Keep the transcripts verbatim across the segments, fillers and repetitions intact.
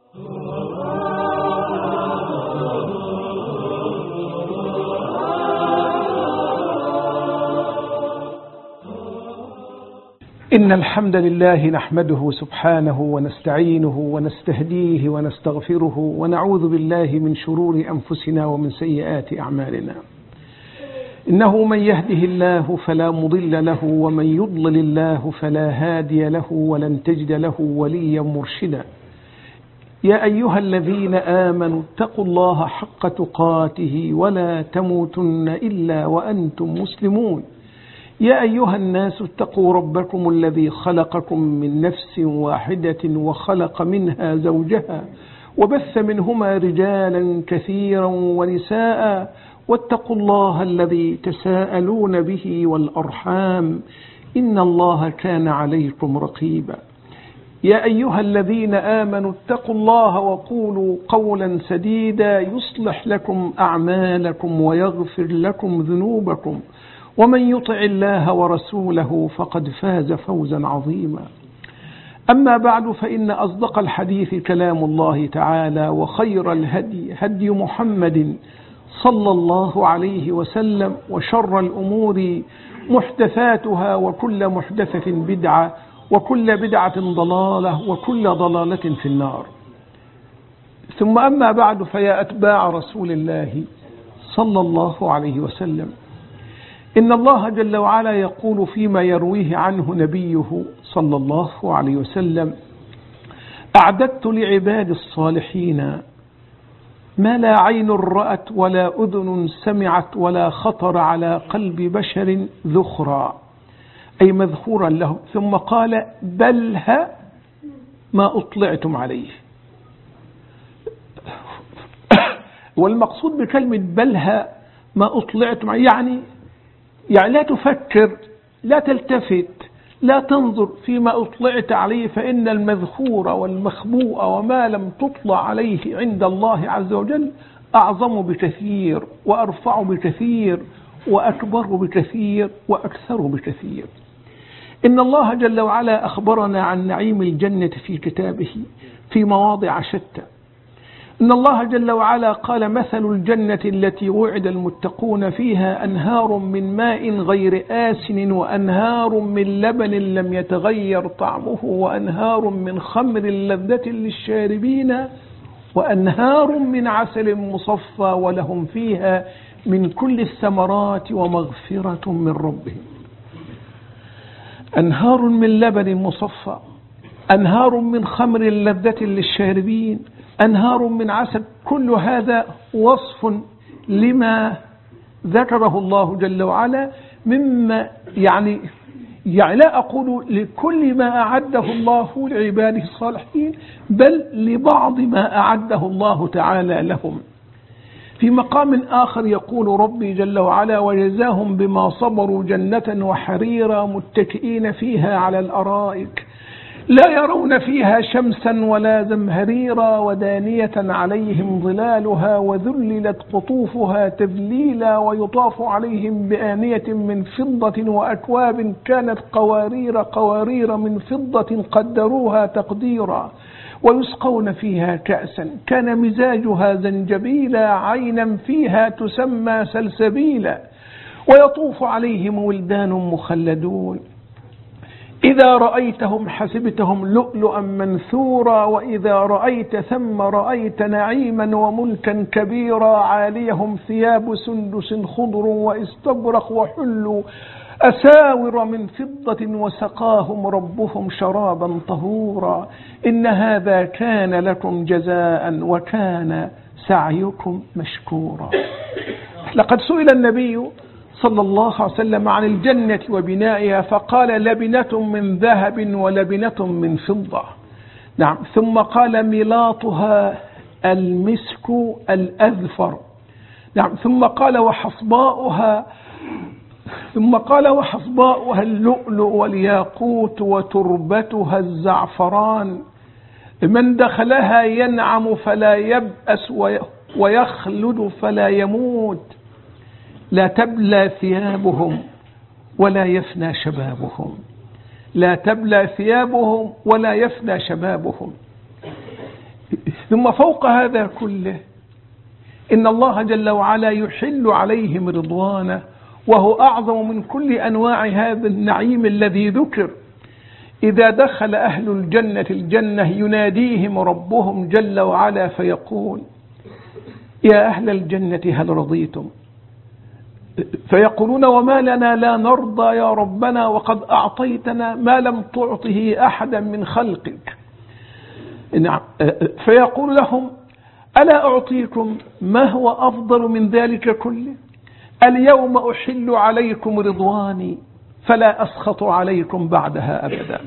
إن الحمد لله نحمده سبحانه ونستعينه ونستهديه ونستغفره ونعوذ بالله من شرور أنفسنا ومن سيئات أعمالنا. إنه من يهده الله فلا مضل له ومن يضلل الله فلا هادي له ولن تجد له وليا مرشدا. يا أيها الذين آمنوا اتقوا الله حق تقاته ولا تموتن إلا وأنتم مسلمون. يا أيها الناس اتقوا ربكم الذي خلقكم من نفس واحدة وخلق منها زوجها وبث منهما رجالا كثيرا ونساء واتقوا الله الذي تساءلون به والأرحام إن الله كان عليكم رقيبا. يا أيها الذين آمنوا اتقوا الله وقولوا قولا سديدا يصلح لكم أعمالكم ويغفر لكم ذنوبكم ومن يطع الله ورسوله فقد فاز فوزا عظيما. أما بعد فإن أصدق الحديث كلام الله تعالى وخير الهدي هدي محمد صلى الله عليه وسلم وشر الأمور محدثاتها وكل محدثة بدعة وكل بدعة ضلالة وكل ضلالة في النار. ثم أما بعد فيا أتباع رسول الله صلى الله عليه وسلم، إن الله جل وعلا يقول فيما يرويه عنه نبيه صلى الله عليه وسلم: أعددت لعباد الصالحين ما لا عين رأت ولا أذن سمعت ولا خطر على قلب بشر ذخرا، أي مذخورا لهم. ثم قال: بلها ما أطلعتم عليه. والمقصود بكلمة بلها ما أطلعتم عليه يعني يعني لا تفكر، لا تلتفت، لا تنظر فيما أطلعت عليه، فإن المذخور والمخبوء وما لم تطلع عليه عند الله عز وجل أعظم بكثير وأرفع بكثير وأكبر بكثير وأكثر بكثير. إن الله جل وعلا أخبرنا عن نعيم الجنة في كتابه في مواضع شتى. إن الله جل وعلا قال: مثل الجنة التي وعد المتقون فيها أنهار من ماء غير آسن وأنهار من لبن لم يتغير طعمه وأنهار من خمر لذة للشاربين وأنهار من عسل مصفى ولهم فيها من كل الثمرات ومغفرة من ربهم. أنهار من لبن مصفى، أنهار من خمر لذة للشاربين، أنهار من عسل. كل هذا وصف لما ذكره الله جل وعلا مما يعني يعني لا أقول لكل ما أعده الله لعباده الصالحين، بل لبعض ما أعده الله تعالى لهم. في مقام آخر يقول ربي جل وعلا: وجزاهم بما صبروا جنة وحريرا متكئين فيها على الأرائك لا يرون فيها شمسا ولا زمهريرا ودانية عليهم ظلالها وذللت قطوفها تذليلا ويطاف عليهم بآنية من فضة وأكواب كانت قوارير قوارير من فضة قدروها تقديرا ويسقون فيها كأسا كان مزاجها زنجبيلا عينا فيها تسمى سلسبيلا ويطوف عليهم ولدان مخلدون إذا رأيتهم حسبتهم لؤلؤا منثورا وإذا رأيت ثم رأيت نعيما وملكا كبيرا عاليهم ثياب سندس خضر واستبرق وحلوا أساور من فضة وسقاهم ربهم شرابا طهورا إن هذا كان لكم جزاء وكان سعيكم مشكورا. لقد سئل النبي صلى الله عليه وسلم عن الجنة وبنائها فقال: لبنة من ذهب ولبنة من فضة. نعم. ثم قال: ملاطها المسك الأذفر. نعم. ثم قال: وحصباؤها ثم قال وحصباؤها اللؤلؤ والياقوت وتربتها الزعفران من دخلها ينعم فلا يبأس ويخلد فلا يموت لا تبلى ثيابهم ولا يفنى شبابهم لا تبلى ثيابهم ولا يفنى شبابهم. ثم فوق هذا كله إن الله جل وعلا يحل عليهم رضوانه، وهو أعظم من كل أنواع هذا النعيم الذي ذكر. إذا دخل أهل الجنة الجنة يناديهم ربهم جل وعلا فيقول: يا أهل الجنة هل رضيتم؟ فيقولون: وما لنا لا نرضى يا ربنا وقد أعطيتنا ما لم تعطه أحدا من خلقك. فيقول لهم: ألا أعطيكم ما هو أفضل من ذلك كله؟ اليوم أحل عليكم رضواني فلا أسخط عليكم بعدها أبدا.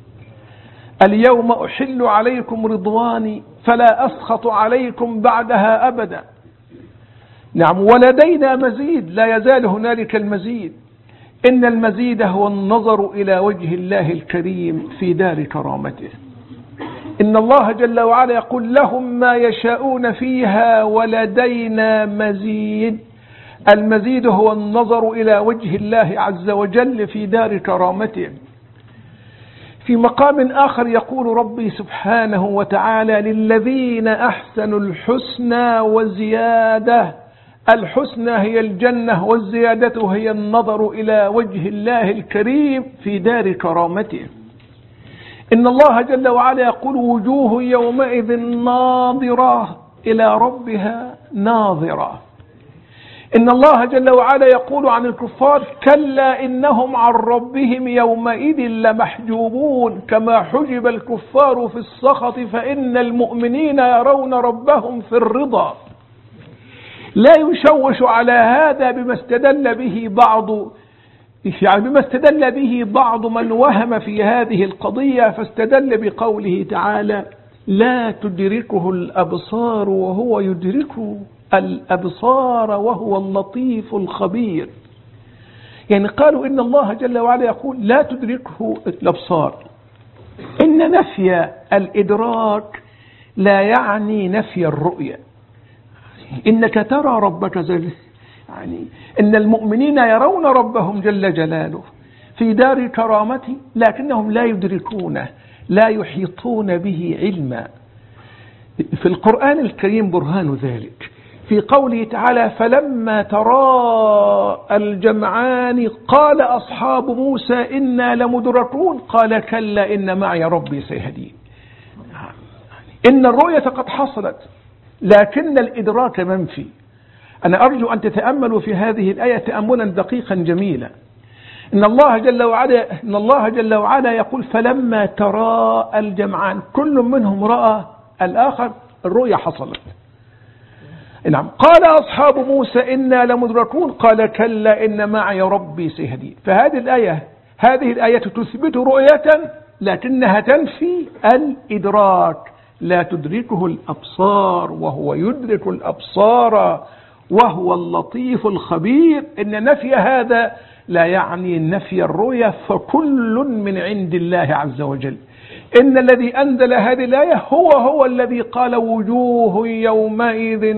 اليوم أحل عليكم رضواني فلا أسخط عليكم بعدها أبدا. نعم، ولدينا مزيد، لا يزال هنالك المزيد. إن المزيد هو النظر إلى وجه الله الكريم في دار كرامته. إن الله جل وعلا يقول: لهم ما يشاءون فيها ولدينا مزيد. المزيد هو النظر إلى وجه الله عز وجل في دار كرامته. في مقام آخر يقول ربي سبحانه وتعالى: للذين أحسنوا الحسنى وزيادة. الحسنى هي الجنة، والزيادة هي النظر إلى وجه الله الكريم في دار كرامته. إن الله جل وعلا يقول: وجوه يومئذ ناظرة إلى ربها ناظرة. إن الله جل وعلا يقول عن الكفار: كلا إنهم عن ربهم يومئذ لمحجوبون كما حجب الكفار في السخط فإن المؤمنين يرون ربهم في الرضا. لا يشوش على هذا بما استدل به بعض يعني بما استدل به بعض من وهم في هذه القضية، فاستدل بقوله تعالى: لا تدركه الأبصار وهو يدرك الأبصار وهو اللطيف الخبير. يعني قالوا إن الله جل وعلا يقول: لا تدركه الأبصار. إن نفي الإدراك لا يعني نفي الرؤية. إنك ترى ربك جل يعني إن المؤمنين يرون ربهم جل جلاله في دار كرامته، لكنهم لا يدركونه، لا يحيطون به علما. في القرآن الكريم برهان ذلك في قوله تعالى: فلما تراءى الجمعان قال أصحاب موسى إنا لمدركون قال كلا إن معي ربي سيهدين. إن الرؤية قد حصلت لكن الإدراك منفي. أنا أرجو أن تتأملوا في هذه الآية تأملا دقيقا جميلا. إن الله جل وعلا إن الله جل وعلا يقول: فلما تراءى الجمعان، كل منهم رأى الآخر، الرؤية حصلت. نعم. قال أصحاب موسى إنا لمدركون قال كلا إن معي ربي سيهدين. فهذه الآية هذه الآية تثبت رؤية لكنها تنفي الإدراك. لا تدركه الأبصار وهو يدرك الأبصار وهو اللطيف الخبير. إن نفي هذا لا يعني نفي الرؤية، فكل من عند الله عز وجل. إن الذي أنزل هذه الآية هو هو الذي قال: وجوه يومئذ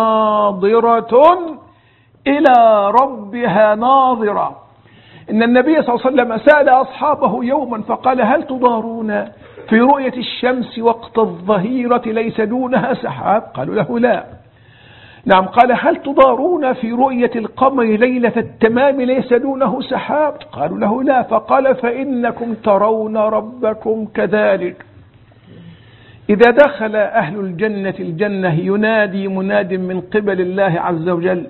ناظرة إلى ربها ناظرة. إن النبي صلى الله عليه وسلم سأل أصحابه يوما فقال: هل تضارون في رؤية الشمس وقت الظهيرة ليس دونها سحاب؟ قالوا له: لا. نعم. قال: هل تضارون في رؤية القمر ليلة التمام ليس دونه سحاب؟ قالوا له: لا. فقال: فإنكم ترون ربكم كذلك. إذا دخل أهل الجنة الجنة ينادي مناد من قبل الله عز وجل: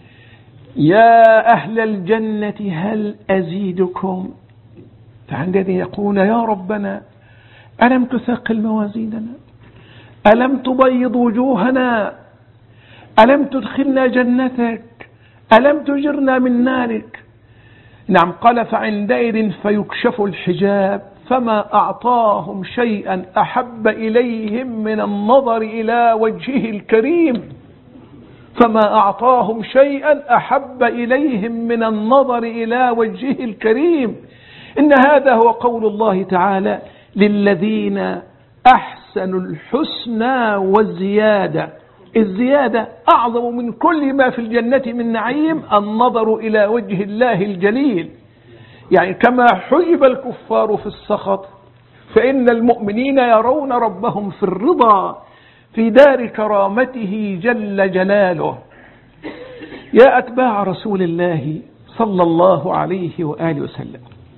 يا أهل الجنة هل أزيدكم؟ فعندئذ يقول: يا ربنا ألم تثقل موازيننا؟ ألم تبيض وجوهنا؟ ألم تدخلنا جنتك؟ ألم تجرنا من نارك؟ نعم. قال: فعندئذ فيكشف الحجاب فما أعطاهم شيئا أحب إليهم من النظر إلى وجهه الكريم. فما أعطاهم شيئا أحب إليهم من النظر إلى وجهه الكريم. إن هذا هو قول الله تعالى: للذين أحسنوا الحسنى والزيادة. الزيادة أعظم من كل ما في الجنة من نعيم النظر إلى وجه الله الجليل. يعني كما حجب الكفار في السخط فإن المؤمنين يرون ربهم في الرضا. في دار كرامته جل جلاله. يا أتباع رسول الله صلى الله عليه وآله وسلم،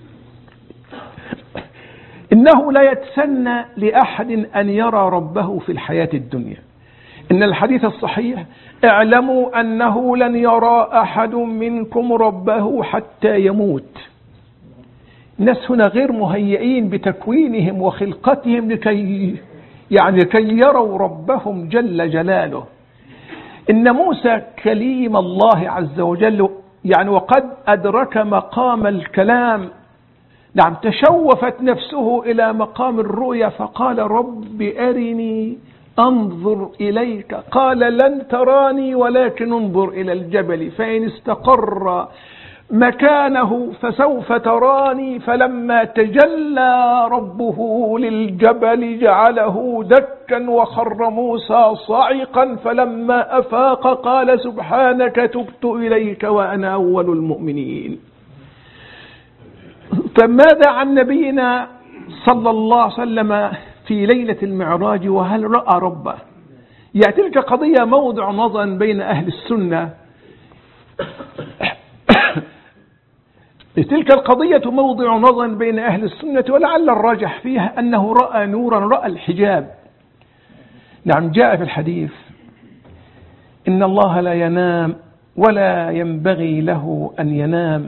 إنه لا يتسنى لأحد أن يرى ربه في الحياة الدنيا. إن الحديث الصحيح: اعلموا أنه لن يرى أحد منكم ربه حتى يموت. الناس هنا غير مهيئين بتكوينهم وخلقتهم لكي يعني لكي يروا ربهم جل جلاله. إن موسى كليم الله عز وجل يعني وقد أدرك مقام الكلام، نعم، تشوفت نفسه إلى مقام الرؤيا فقال: رب أرني أنظر إليك. قال: لن تراني ولكن انظر إلى الجبل فإن استقر مكانه فسوف تراني. فلما تجلى ربه للجبل جعله دكا وخر موسى صعقا. فلما أفاق قال: سبحانك تبت إليك وأنا أول المؤمنين. فماذا عن نبينا صلى الله عليه وسلم في ليلة المعراج وهل رأى ربه؟ يعني تلك قضية موضع نظر بين أهل السنة تلك القضية موضع نظر بين أهل السنة، ولعل الراجح فيها أنه رأى نورا، رأى الحجاب. نعم، جاء في الحديث: إن الله لا ينام ولا ينبغي له أن ينام،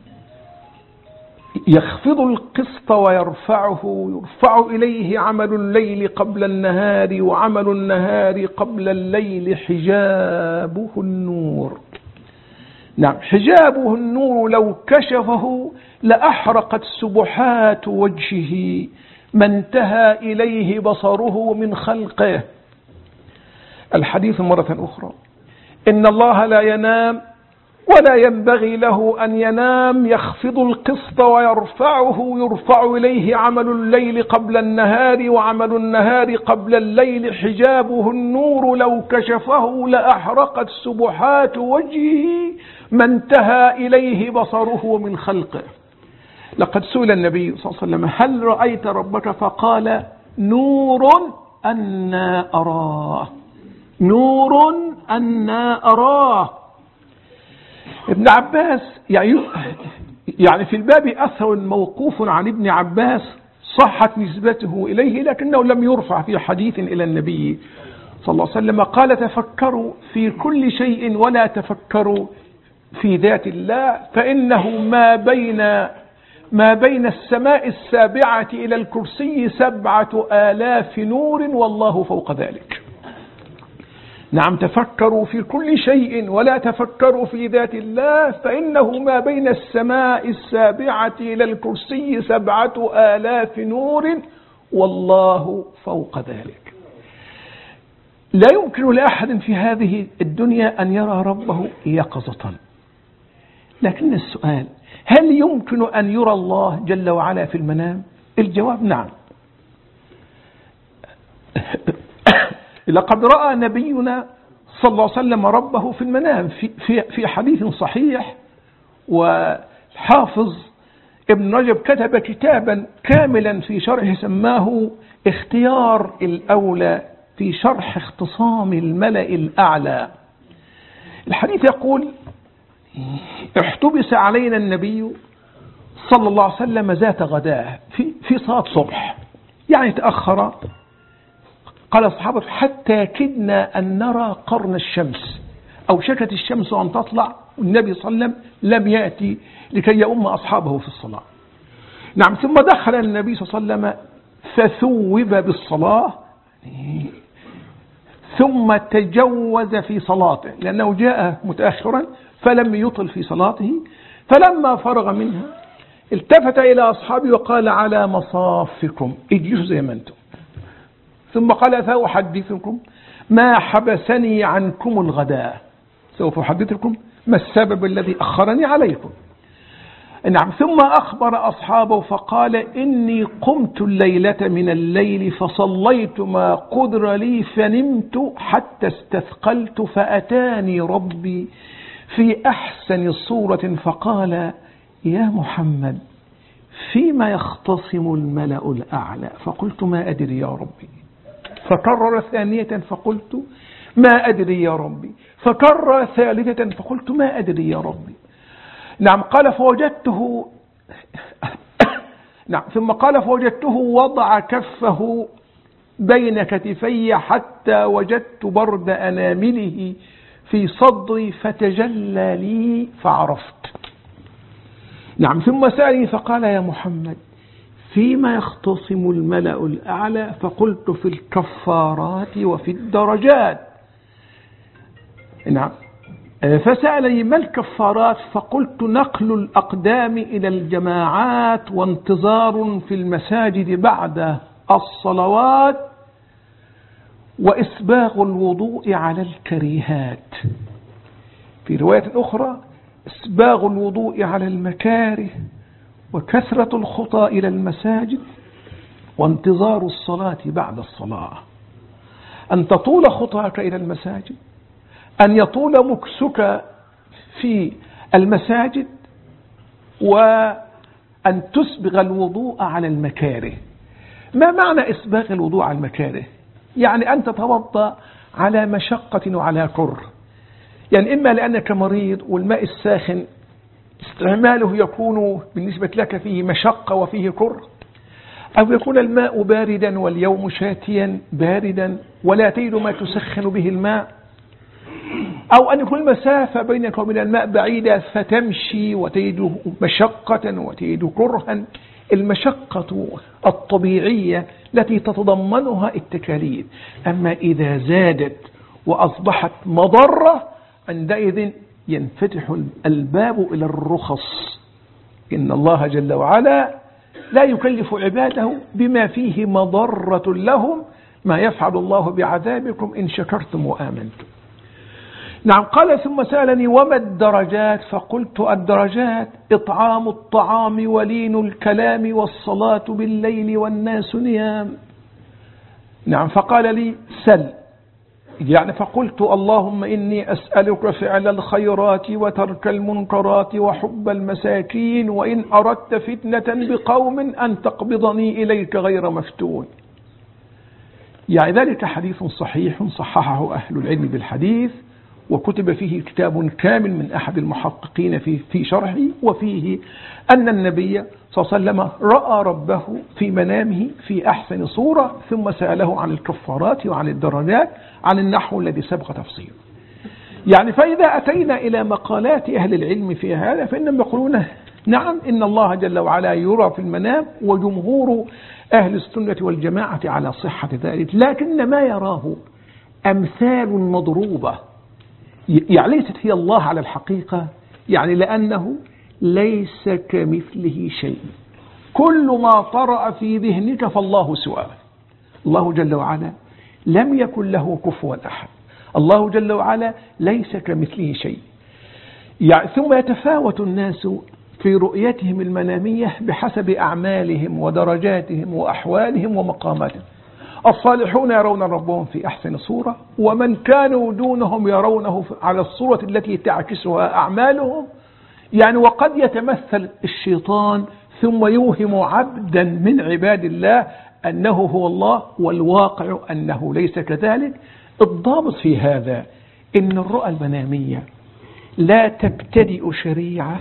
يخفض القسط ويرفعه، يرفع إليه عمل الليل قبل النهار وعمل النهار قبل الليل، حجابه النور. نعم، حجابه النور لو كشفه لأحرقت سبحات وجهه ما انتهى إليه بصره من خلقه. الحديث مرة أخرى: إن الله لا ينام ولا ينبغي له أن ينام، يخفض القسط ويرفعه، يرفع إليه عمل الليل قبل النهار وعمل النهار قبل الليل، حجابه النور لو كشفه لأحرقت سبحات وجهه ما انتهى إليه بصره من خلقه. لقد سئل النبي صلى الله عليه وسلم: هل رأيت ربك؟ فقال: نور أنا أراه، نور أنا أراه. ابن عباس يعني يعني في الباب أثر موقوف عن ابن عباس صحت نسبته إليه لكنه لم يرفع في حديث إلى النبي صلى الله عليه وسلم. قال: تفكروا في كل شيء ولا تفكروا في ذات الله، فإنه ما بين ما بين السماء السابعة إلى الكرسي سبعة آلاف نور والله فوق ذلك. نعم، تفكروا في كل شيء ولا تفكروا في ذات الله، فإنه ما بين السماء السابعة إلى الكرسي سبعة آلاف نور والله فوق ذلك. لا يمكن لأحد في هذه الدنيا أن يرى ربه يقظة، لكن السؤال: هل يمكن أن يرى الله جل وعلا في المنام؟ الجواب نعم. لقد رأى نبينا صلى الله عليه وسلم ربه في المنام في, في, في حديث صحيح. وحافظ ابن رجب كتب كتابا كاملا في شرح سماه اختيار الأولى في شرح اختصام الملأ الأعلى. الحديث يقول: احتبس علينا النبي صلى الله عليه وسلم ذات غداه في, في صلاة صبح، يعني تأخر. قال الصحابة: حتى كدنا أن نرى قرن الشمس، أو شكت الشمس أن تطلع والنبي صلى الله عليه وسلم لم يأتي لكي يؤم أصحابه في الصلاة. نعم، ثم دخل النبي صلى الله عليه وسلم فثوب بالصلاة، ثم تجوز في صلاته لأنه جاء متأخرا فلم يطل في صلاته. فلما فرغ منها التفت إلى أصحابه وقال: على مصافكم، اجلسوا زي ما أنتم. ثم قال: سأحدثكم ما حبسني عنكم الغداء، سوف أحدثكم ما السبب الذي أخرني عليكم. نعم، ثم أخبر أصحابه فقال: إني قمت الليلة من الليل فصليت ما قدر لي فنمت حتى استثقلت فأتاني ربي في أحسن صورة فقال: يا محمد فيما يختصم الملأ الأعلى؟ فقلت: ما أدري يا ربي. فكرر ثانية فقلت ما أدري يا ربي، فكرر ثالثة فقلت ما أدري يا ربي. نعم قال فوجدته نعم ثم قال فوجدته وضع كفه بين كتفي حتى وجدت برد أنامله في صدري فتجلى لي فعرفت. نعم ثم سألني فقال يا محمد فيما يختصم الملأ الأعلى؟ فقلت في الكفارات وفي الدرجات. نعم فسألني ما الكفارات؟ فقلت نقل الأقدام إلى الجماعات وانتظار في المساجد بعد الصلوات وإسباغ الوضوء على الكريهات. في رواية أخرى إسباغ الوضوء على المكاره وكثرة الخطى إلى المساجد وانتظار الصلاة بعد الصلاة. أن تطول خطاك إلى المساجد، أن يطول مكسك في المساجد، وأن تسبغ الوضوء على المكاره. ما معنى إسباغ الوضوء على المكاره؟ يعني أن تتوضأ على مشقة وعلى كره، يعني إما لأنك مريض والماء الساخن استعماله يكون بالنسبة لك فيه مشقة وفيه كره، أو يكون الماء باردا واليوم شاتيا باردا ولا تجد ما تسخن به الماء، أو أن يكون المسافة بينك وبين الماء بعيدة فتمشي وتجد مشقة وتجد كرها. المشقة الطبيعية التي تتضمنها التكاليف. أما إذا زادت وأصبحت مضرة عندئذ ينفتح الباب إلى الرخص. إن الله جل وعلا لا يكلف عباده بما فيه مضرة لهم، ما يفعل الله بعذابكم إن شكرتم وآمنتم. نعم قال ثم سألني وما الدرجات؟ فقلت الدرجات إطعام الطعام ولين الكلام والصلاة بالليل والناس نيام. نعم فقال لي سل، يعني فقلت اللهم إني أسألك فعل الخيرات وترك المنكرات وحب المساكين، وإن أردت فتنة بقوم أن تقبضني إليك غير مفتون. يعني ذلك حديث صحيح صححه أهل العلم بالحديث، وكتب فيه كتاب كامل من أحد المحققين في في شرحه، وفيه أن النبي صلى الله عليه وسلم رأى ربه في منامه في أحسن صورة، ثم سأله عن الكفارات وعن الدرجات عن النحو الذي سبق تفصيله. يعني فإذا أتينا إلى مقالات أهل العلم في هذا فإنهم يقولون نعم إن الله جل وعلا يرى في المنام، وجمهور أهل السنة والجماعة على صحة ذلك، لكن ما يراه أمثال مضروبة، يعني ليست هي الله على الحقيقة، يعني لأنه ليس كمثله شيء. كل ما طرأ في ذهنك فالله سواء. الله جل وعلا لم يكن له كفوا أحد، الله جل وعلا ليس كمثله شيء. يعني ثم يتفاوت الناس في رؤيتهم المنامية بحسب أعمالهم ودرجاتهم وأحوالهم ومقاماتهم. الصالحون يرون ربهم في أحسن صورة، ومن كانوا دونهم يرونه على الصورة التي تعكسها أعمالهم. يعني وقد يتمثل الشيطان ثم يوهم عبدا من عباد الله أنه هو الله، والواقع أنه ليس كذلك. الضابط في هذا إن الرؤى المنامية لا تبتدئ شريعة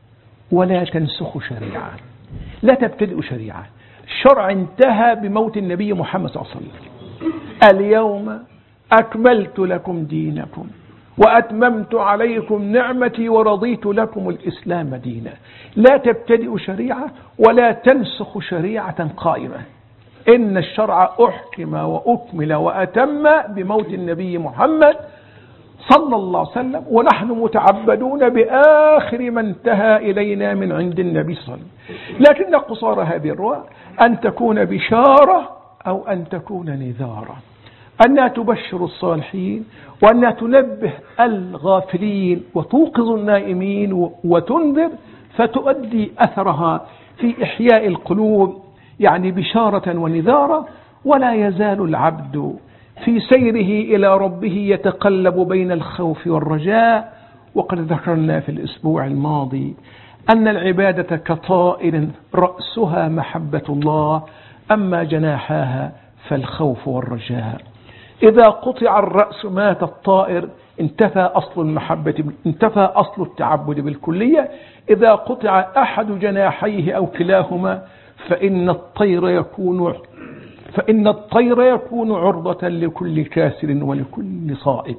ولا تنسخ شريعة، لا تبتدئ شريعة. الشرع انتهى بموت النبي محمد صلى الله عليه وسلم. اليوم أكملت لكم دينكم وأتممت عليكم نعمتي ورضيت لكم الإسلام دينا. لا تبتدئ شريعة ولا تنسخ شريعة قائمة. إن الشرع أحكم وأكمل وأتم بموت النبي محمد صلى الله عليه وسلم، ونحن متعبدون بآخر ما انتهى إلينا من عند النبي صلى الله عليه وسلم. لكن قصار هذه الرؤى أن تكون بشارة أو أن تكون نذارة، أنها تبشر الصالحين وأنها تنبه الغافلين وتوقظ النائمين وتنذر، فتؤدي أثرها في إحياء القلوب، يعني بشارة ونذارة. ولا يزال العبد في سيره إلى ربه يتقلب بين الخوف والرجاء. وقد ذكرنا في الأسبوع الماضي أن العبادة كطائر رأسها محبة الله، أما جناحاها فالخوف والرجاء. إذا قطع الرأس مات الطائر، انتفى أصل المحبة، انتفى أصل التعبد بالكلية. إذا قطع أحد جناحيه أو كلاهما فإن الطير يكون فإن الطير يكون عرضة لكل كاسر ولكل صائب.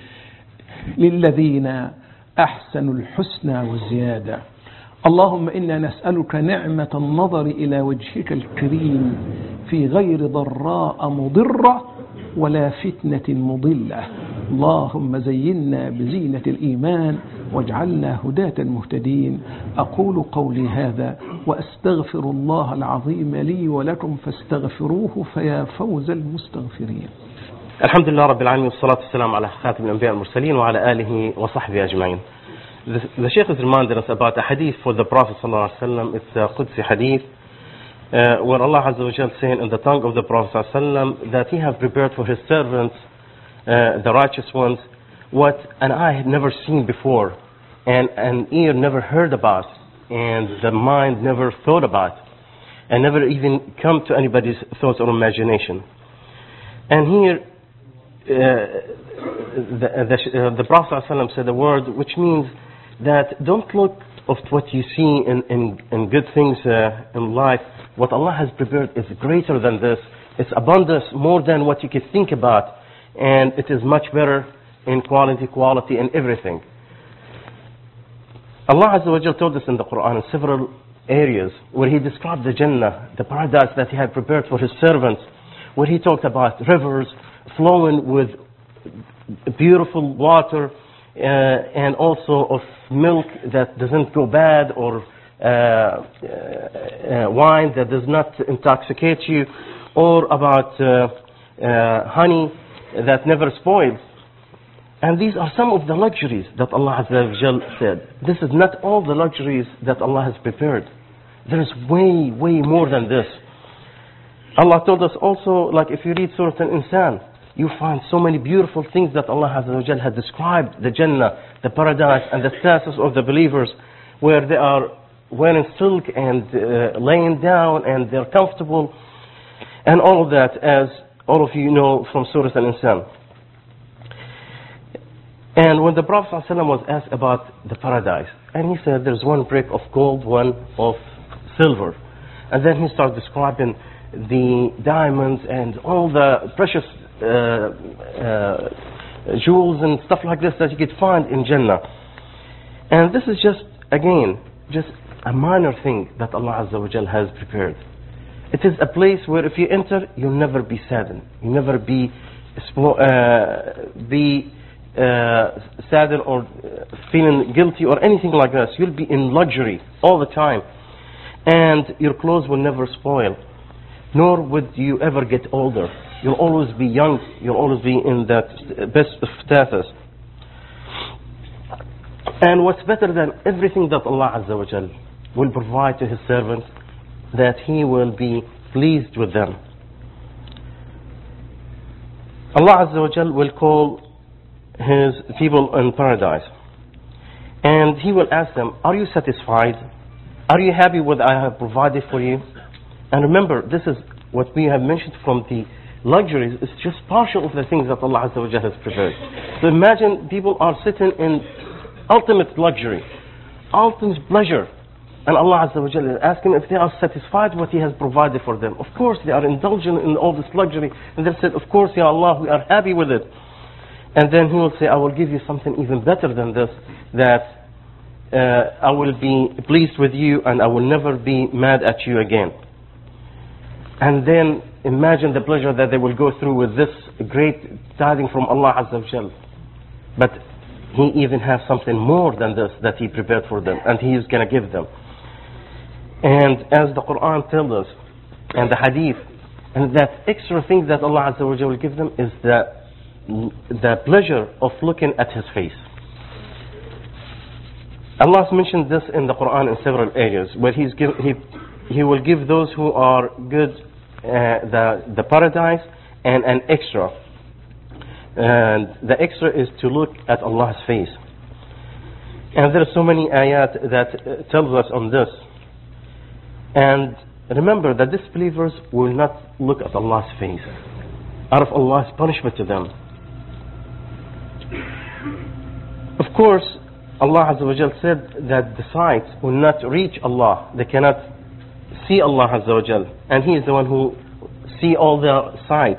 للذين أحسنوا الحسنى وزيادة. اللهم إنا نسألك نعمة النظر إلى وجهك الكريم في غير ضراء مضرة ولا فتنة مضلة. اللهم زينا بزينة الإيمان واجعلنا هداة مهتدين. أقول قولي هذا وأستغفر الله العظيم لي ولكم فاستغفروه فيا فوز المستغفرين. الحمد لله رب العالمين والصلاة والسلام على خاتم الأنبياء المرسلين وعلى آله وصحبه أجمعين. The, the Shaykh is reminded us about a hadith for the Prophet sallallahu alaihi wasallam. It's a Qudsi hadith uh, where Allah Azza wa Jal saying in the tongue of the Prophet sallallahu alaihi wasallam that He has prepared for His servants, uh, the righteous ones, what an eye had never seen before, and an ear never heard about, and the mind never thought about, and never even come to anybody's thoughts or imagination. And here, uh, the, the, uh, the Prophet ﷺ said a word which means that don't look of what you see in, in, in good things uh, in life. What Allah has prepared is greater than this. It's abundance more than what you could think about. And it is much better in quality, quality, and everything. Allah Azza wa Jal told us in the Quran in several areas where He described the Jannah, the paradise that He had prepared for His servants, where He talked about rivers flowing with beautiful water uh, and also of milk that doesn't go bad, or uh, uh, wine that does not intoxicate you, or about uh, uh, honey that never spoils. And these are some of the luxuries that Allah Azza wa Jal said. This is not all the luxuries that Allah has prepared. There is way, way more than this. Allah told us also, like if you read Surah Al-Insan, you find so many beautiful things that Allah Azza wa Jal had described, the Jannah, the paradise, and the status of the believers, where they are wearing silk and uh, laying down, and they're comfortable, and all of that, as all of you know from Surah Al-Insan. And when the Prophet ﷺ was asked about the paradise, and he said there's one brick of gold, one of silver. And then he started describing the diamonds and all the precious uh, uh, jewels and stuff like this that you could find in Jannah. And this is just, again, just a minor thing that Allah Azza wa Jal has prepared. It is a place where if you enter, you'll never be saddened. You'll never be, uh, be Uh, saddened or uh, feeling guilty or anything like this. You'll be in luxury all the time, and your clothes will never spoil, nor would you ever get older. You'll always be young. You'll always be in that best of status. And what's better than everything that Allah Azza wa Jal will provide to His servants, that He will be pleased with them. Allah Azza wa Jal will call His people in paradise, and He will ask them, are you satisfied? Are you happy with what I have provided for you? And remember, this is what we have mentioned from the luxuries. It's just partial of the things that Allah Azza wa Jalla has prepared. So imagine people are sitting in ultimate luxury, ultimate pleasure, and Allah Azza wa Jalla is asking if they are satisfied with what He has provided for them. Of course they are indulgent in all this luxury, and they said, of course, Ya Allah, we are happy with it. And then He will say, I will give you something even better than this, that uh, I will be pleased with you and I will never be mad at you again. And then imagine the pleasure that they will go through with this great tidings from Allah Azza wa Jal. But He even has something more than this that He prepared for them, and He is going to give them. And as the Quran tells us, and the Hadith, and that extra thing that Allah Azza wa Jal will give them is that the pleasure of looking at His face. Allah has mentioned this in the Quran in several areas, where He's give, He He will give those who are good uh, the the paradise and an extra, and the extra is to look at Allah's face. And there are so many ayat that uh, tells us on this. And remember that disbelievers will not look at Allah's face out of Allah's punishment to them. Of course, Allah Azza wa Jal said that the sight will not reach Allah. They cannot see Allah Azza wa Jal, and He is the one who see all the sights.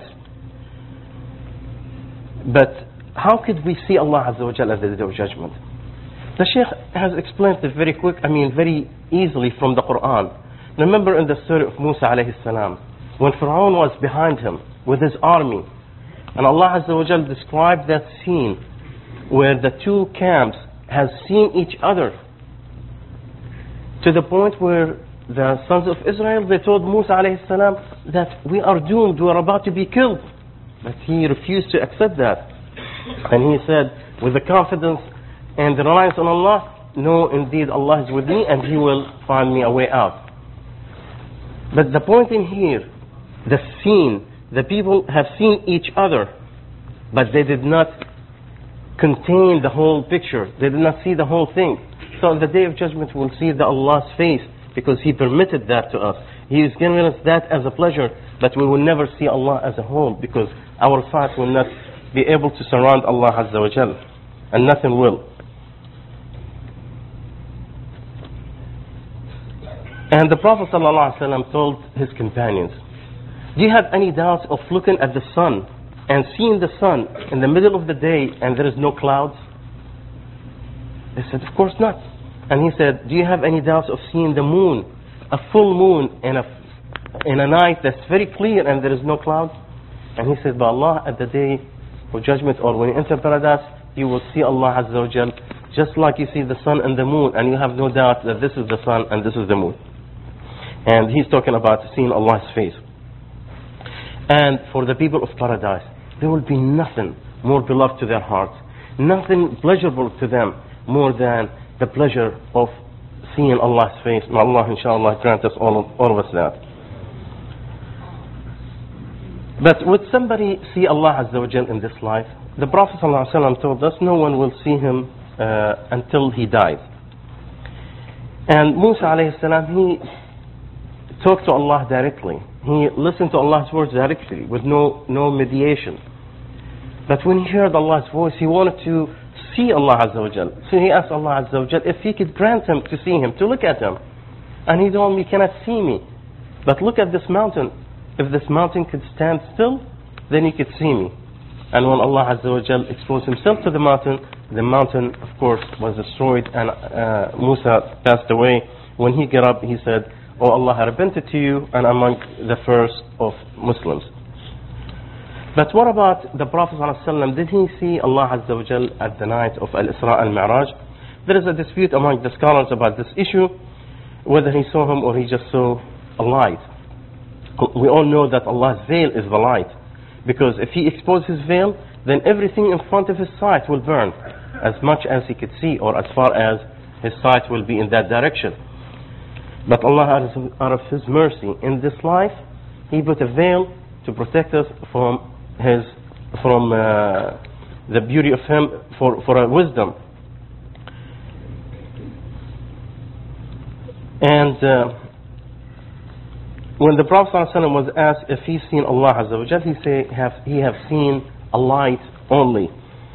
But how could we see Allah Azza wa Jal at the Day of Judgment? The Shaykh has explained it very quick, I mean very easily from the Quran. Remember in the story of Musa alayhi salam, when Pharaoh was behind him with his army, and Allah Azza wa Jal described that scene where the two camps have seen each other, to the point where the sons of Israel, they told Musa alayhi salam that we are doomed, we are about to be killed. But he refused to accept that. And he said, with the confidence and the reliance on Allah, no, indeed Allah is with me and He will find me a way out. But the point in here, the scene, the people have seen each other, but they did not contain the whole picture. They did not see the whole thing. So on the Day of Judgment we'll see the Allah's face, because He permitted that to us. He is giving us that as a pleasure, but we will never see Allah as a whole, because our sight will not be able to surround Allah Azza wa Jal, and nothing will. And the Prophet ﷺ told his companions, do you have any doubts of looking at the sun and seeing the sun in the middle of the day and there is no clouds? They said, of course not. And he said, do you have any doubts of seeing the moon, a full moon in a, in a night that's very clear and there is no clouds? And he said, by Allah, at the Day of Judgment, or when you enter paradise, you will see Allah Azza wa Jal just like you see the sun and the moon, and you have no doubt that this is the sun and this is the moon. And he's talking about seeing Allah's face. And for the people of paradise, there will be nothing more beloved to their hearts, nothing pleasurable to them more than the pleasure of seeing Allah's face. May Allah inshallah grant us all of, all of us that. But would somebody see Allah Azza wa Jal in this life? The Prophet ﷺ told us no one will see Him uh, until he dies. And Musa alayhi salam, he talked to Allah directly. He listened to Allah's words directly with no, no mediation. But when he heard Allah's voice, he wanted to see Allah Azza wa Jal. So he asked Allah Azza wa Jal if He could grant him to see Him, to look at Him. And He told him, you cannot see me, but look at this mountain. If this mountain could stand still, then you could see me. And when Allah Azza wa Jal exposed Himself to the mountain, the mountain of course was destroyed, and uh, Musa passed away. When he got up, he said, oh Allah, I repented to you and among the first of Muslims. But what about the Prophet ﷺ? Did he see Allah Azza wa Jal at the night of Al-Isra al-Mi'raj? There is a dispute among the scholars about this issue, whether he saw Him or he just saw a light. We all know that Allah's veil is the light, because if He exposed His veil, then everything in front of His sight will burn, as much as He could see, or as far as His sight will be in that direction. But Allah, out of His mercy in this life, He put a veil to protect us from His, from uh, the beauty of Him, for, for a wisdom. And uh, when the Prophet ﷺ was asked if he's seen Allah Azza wa Jal, he said have, he have seen a light only.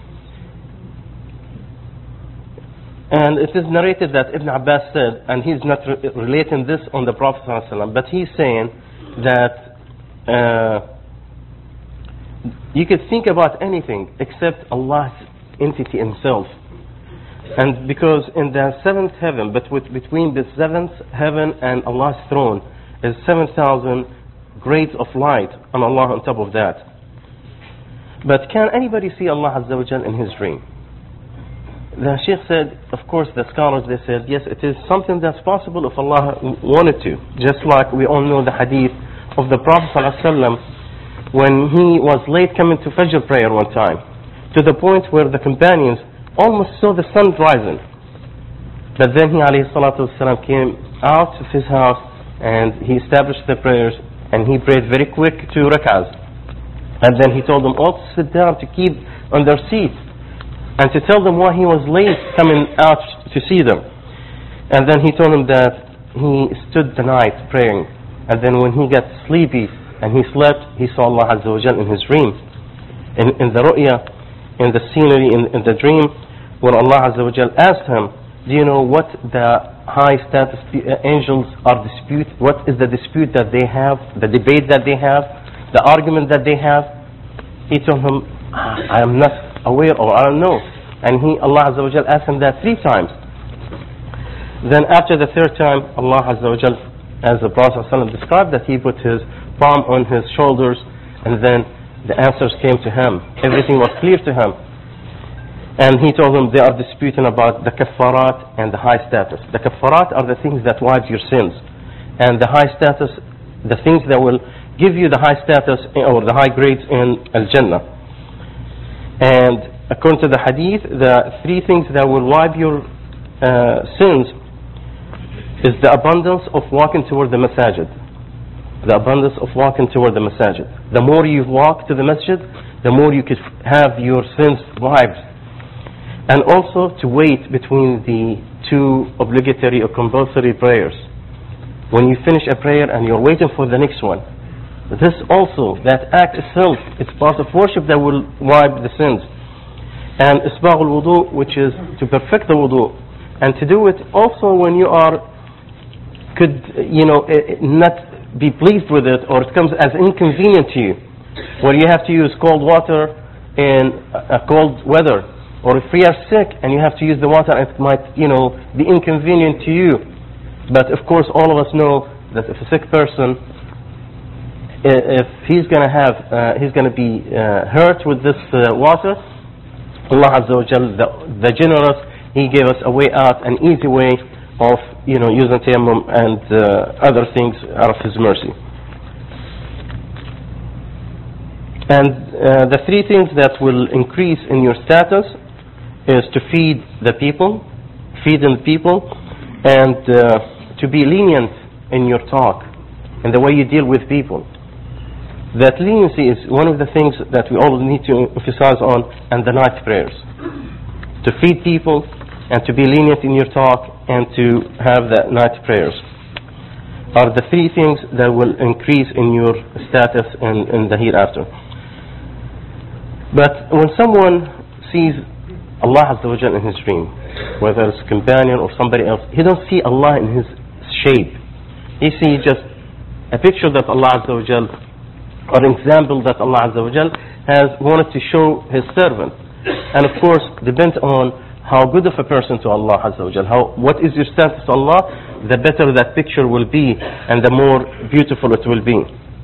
And it is narrated that Ibn Abbas said, and he's not re relating this on the Prophet ﷺ, but he's saying that uh, you could think about anything except Allah's entity Himself. And because in the seventh heaven, but with, between the seventh heaven and Allah's throne, is seven thousand grades of light, and Allah on top of that. But can anybody see Allah Azza wa Jal in his dream? The Shaykh said, of course the scholars, they said, yes, it is something that's possible if Allah wanted to. Just like we all know the hadith of the Prophet ﷺ when he was late coming to Fajr prayer one time, to the point where the companions almost saw the sun rising. But then he alayhi salatu wasalam came out of his house and he established the prayers, and he prayed very quick two rak'ahs. And then he told them all to sit down, to keep on their seats, and to tell them why he was late coming out to see them. And then he told them that he stood the night praying and then when he got sleepy and he slept, he saw Allah Azza wa Jal in his dream. In, in the ru'ya, in the scenery, in, in the dream, when Allah Azza wa Jal asked him, do you know what the high status angels are dispute? What is the dispute that they have, the debate that they have, the argument that they have? He told him, I am not aware, or I don't know. And he, Allah Azza wa Jal asked him that three times. Then after the third time, Allah Azza wa Jal, as the Prophet ﷺ described, that he put his palm on his shoulders, and then the answers came to him. Everything was clear to him. And he told them they are disputing about the kaffarat and the high status. The kaffarat are the things that wipe your sins. And the high status, the things that will give you the high status or the high grades in Al-Jannah. And according to the hadith, the three things that will wipe your uh, sins is the abundance of walking toward the masajid. The abundance of walking toward the masajid. The more you walk to the masjid, the more you could have your sins wiped. And also to wait between the two obligatory or compulsory prayers. When you finish a prayer and you're waiting for the next one. This also, that act itself, it's part of worship that will wipe the sins. And isbagh al-wudu, which is to perfect the wudu. And to do it also when you are, could, you know, not be pleased with it, or it comes as inconvenient to you, where you have to use cold water in a cold weather, or if you are sick and you have to use the water, it might, you know, be inconvenient to you. But of course, all of us know that if a sick person, if he's going to have, uh, he's going to be uh, hurt with this uh, water, Allah Azza wa Jal, the, the generous, He gave us a way out, an easy way of, you know, using tayammum and uh, other things out of His mercy. And uh, the three things that will increase in your status is to feed the people, feed the people, and uh, to be lenient in your talk and the way you deal with people. That leniency is one of the things that we all need to emphasize on, and the night prayers. To feed people and to be lenient in your talk and to have the night prayers are the three things that will increase in your status in, in the hereafter. But when someone sees Allah Azza wa Jal in his dream, whether it's a companion or somebody else, he don't see Allah in his shape. He sees just a picture that Allah Azza wa Jal, or an example that Allah Azza wa Jal has wanted to show His servant. And of course, depends on how good of a person to Allah Azza wa Jal, how, what is your status to Allah, the better that picture will be and the more beautiful it will be.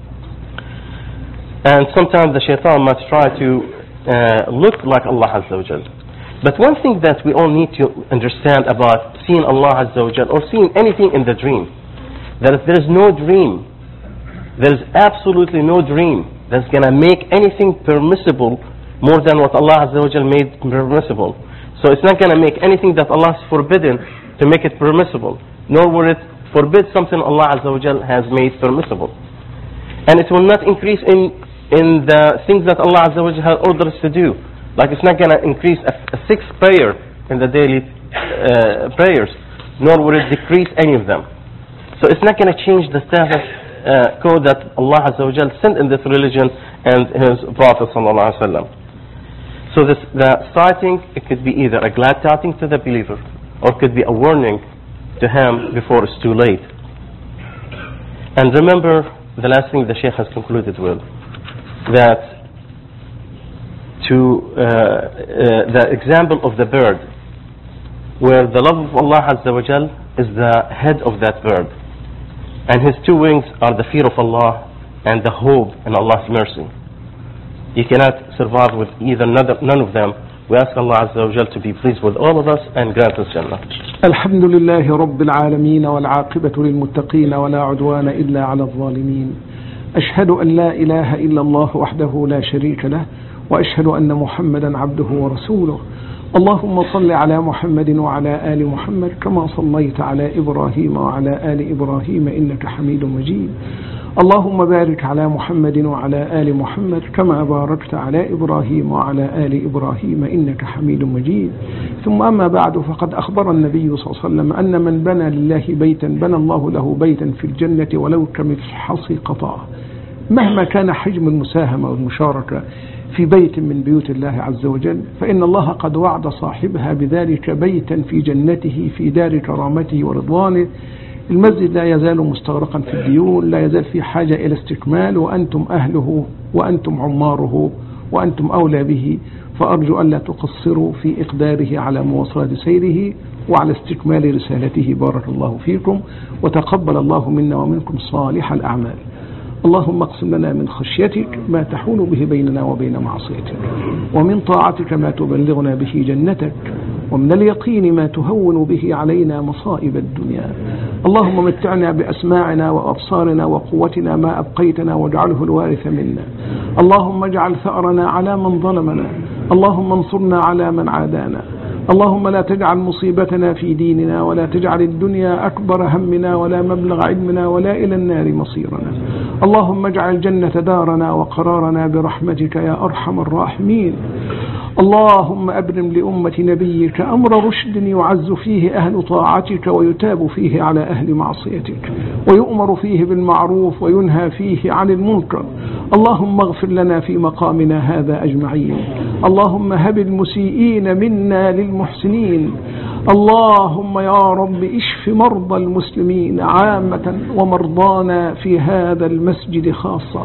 And sometimes the shaitan must try to uh, look like Allah Azza wa Jal. But one thing that we all need to understand about seeing Allah Azza wa Jal or seeing anything in the dream, that if there is no dream, there is absolutely no dream that's going to make anything permissible more than what Allah Azza wa Jal made permissible. So it's not going to make anything that Allah has forbidden to make it permissible, nor will it forbid something Allah Azza wa Jal has made permissible. And it will not increase in in the things that Allah Azza wa Jal has ordered us to do. Like it's not going to increase a, a sixth prayer in the daily uh, prayers, nor will it decrease any of them. So it's not going to change the status uh, code that Allah Azza wa Jal sent in this religion and His Prophet Sallallahu Alaihi Wasallam. So this, the sighting, it could be either a glad tidings to the believer, or it could be a warning to him before it's too late. And remember the last thing the Shaykh has concluded with, that to uh, uh, the example of the bird, where the love of Allah Azza wa Jal is the head of that bird, and his two wings are the fear of Allah and the hope in Allah's mercy. You cannot survive with either none of them. We ask Allah Azza wa Jal to be pleased with all of us and grant us Jannah. الحمد لله رب العالمين والعاقبة للمتقين ولا عدوان إلا على الظالمين. أشهد أن لا إله إلا الله وحده لا شريك له وأشهد أن محمدا عبده ورسوله. اللهم صل على محمد وعلى آل محمد كما صليت على إبراهيم وعلى آل إبراهيم إنك حميد مجيد. اللهم بارك على محمد وعلى آل محمد كما باركت على إبراهيم وعلى آل إبراهيم إنك حميد مجيد. ثم أما بعد، فقد أخبر النبي صلى الله عليه وسلم أن من بنى لله بيتا بنى الله له بيتا في الجنة ولو كمفحص قطعه. مهما كان حجم المساهمة والمشاركة في بيت من بيوت الله عز وجل، فإن الله قد وعد صاحبها بذلك بيتا في جنته في دار كرامته ورضوانه. المسجد لا يزال مستغرقا في الديون، لا يزال في حاجة إلى استكمال، وأنتم أهله وأنتم عماره وأنتم أولى به، فأرجو أن لا تقصروا في إقداره على مواصلة سيره وعلى استكمال رسالته. بارك الله فيكم، وتقبل الله منا ومنكم صالح الأعمال. اللهم اقسم لنا من خشيتك ما تحول به بيننا وبين معصيتك، ومن طاعتك ما تبلغنا به جنتك، ومن اليقين ما تهون به علينا مصائب الدنيا. اللهم متعنا بأسماعنا وأبصارنا وقوتنا ما أبقيتنا، واجعله الوارث منا. اللهم اجعل ثأرنا على من ظلمنا، اللهم انصرنا على من عادانا. اللهم لا تجعل مصيبتنا في ديننا، ولا تجعل الدنيا أكبر همنا ولا مبلغ علمنا ولا إلى النار مصيرنا. اللهم اجعل الجنة دارنا وقرارنا برحمتك يا أرحم الراحمين. اللهم أبرم لأمة نبيك أمر رشد يعز فيه أهل طاعتك، ويتاب فيه على أهل معصيتك، ويؤمر فيه بالمعروف وينهى فيه عن المنكر. اللهم اغفر لنا في مقامنا هذا أجمعين. اللهم هب المسيئين منا للمحسنين. اللهم يا رب اشف مرضى المسلمين عامة ومرضانا في هذا المسجد خاصة.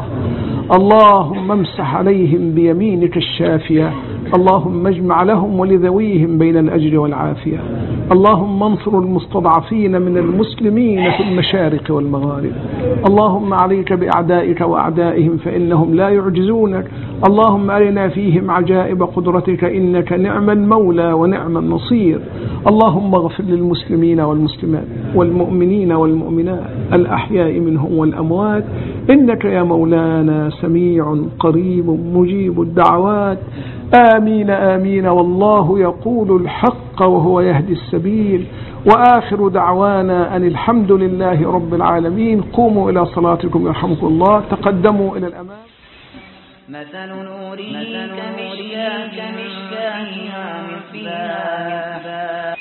اللهم امسح عليهم بيمينك الشافية. اللهم اجمع لهم ولذويهم بين الأجر والعافية. اللهم انصر المستضعفين من المسلمين في المشارق والمغارب. اللهم عليك بأعدائك وأعدائهم فإنهم لا يعجزونك. اللهم أرنا فيهم عجائب قدرتك، إنك نعم المولى ونعم النصير. اللهم اغفر للمسلمين والمسلمات والمؤمنين والمؤمنات الأحياء منهم والأموات، إنك يا مولانا سميع قريب مجيب الدعوات. آمين آمين. والله يقول الحق وهو يهدي السبيل. وآخر دعوانا أن الحمد لله رب العالمين. قوموا إلى صلاتكم يرحمكم الله. تقدموا إلى الأمام. مثل نوره كمشكاة فيها مصباح.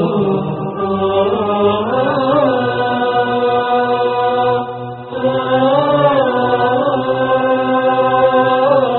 Oh